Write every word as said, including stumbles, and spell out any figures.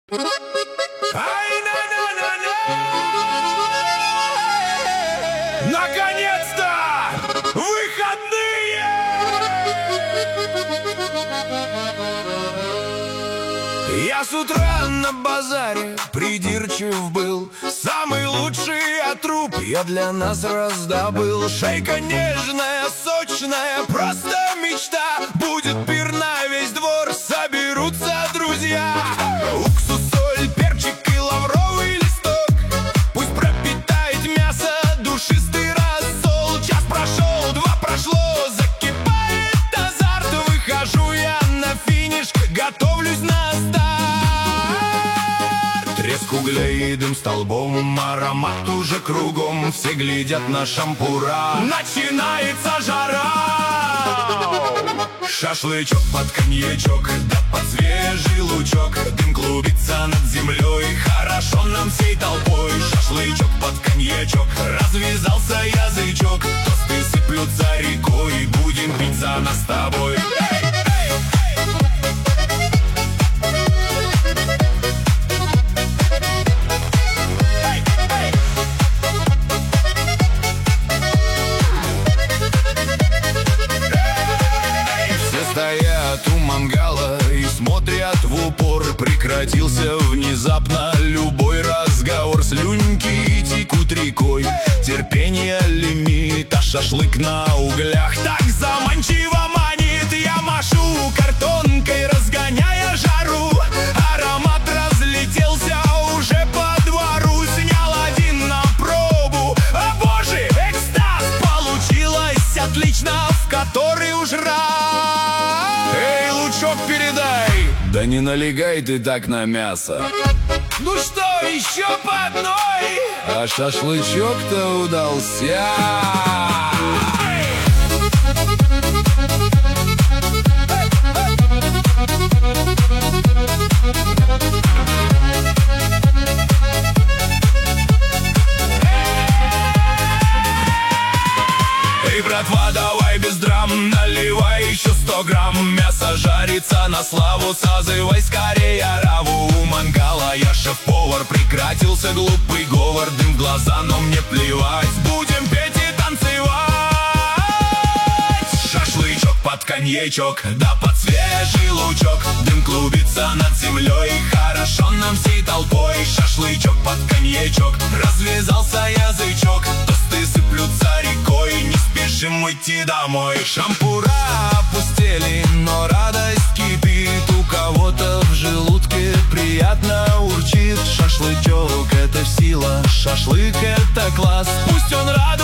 Ай, на на на на Наконец-то! Выходные! Я с утра на базаре придирчив был. Самый лучший отруб я для нас раздобыл. Шейка нежная, сочная, просто мечта. Будет пир на весь двор, соберутся друзья. Уксус, соль, перчик и лавровый листок. Пусть пропитает мясо душистый рассол. Час прошел, два прошло, закипает азарт. Выхожу я на финиш, готовлюсь на старт. Треск углей и дым столбом, аромат уже кругом. Все глядят на шампура, начинается жара. Шашлычок под коньячок, да под свежий лучок. Дым клубится над землей, хорошо нам всей толпой. Шашлычок под коньячок, развязался язычок. Тосты сыплются рекой, будем пить за нас с тобой. Стоят у мангала и смотрят в упор. Прекратился внезапно любой разговор. Слюньки текут рекой, терпение лимит, а шашлык на углях так заманчиво манит. Я машу картонкой, разгоняя жару. Аромат разлетелся уже по двору. Снял один на пробу, о боже, экстаз! Получилось отлично, в который уж раз. Эй, лучок передай! Да не налегай ты так на мясо. Ну что, еще по одной? А шашлычок-то удался. Эй, братва, давай без драм, наливай еще сто грамм. Мясо жарится на славу, созывай скорее ораву. У мангала я шеф-повар, прекратился глупый говор. Дым в глаза, но мне плевать, будем петь и танцевать. Шашлычок под коньячок, да под свежий лучок. Дым клубится над землей, хорошо нам всей толпой. Шашлычок под коньячок, развязался язычок. Тосты сыплются рекой, не спешим уйти домой. Шампура опустели, но радость кипит. У кого-то в желудке приятно урчит. Шашлычок — это сила, шашлык — это класс. Пусть он радует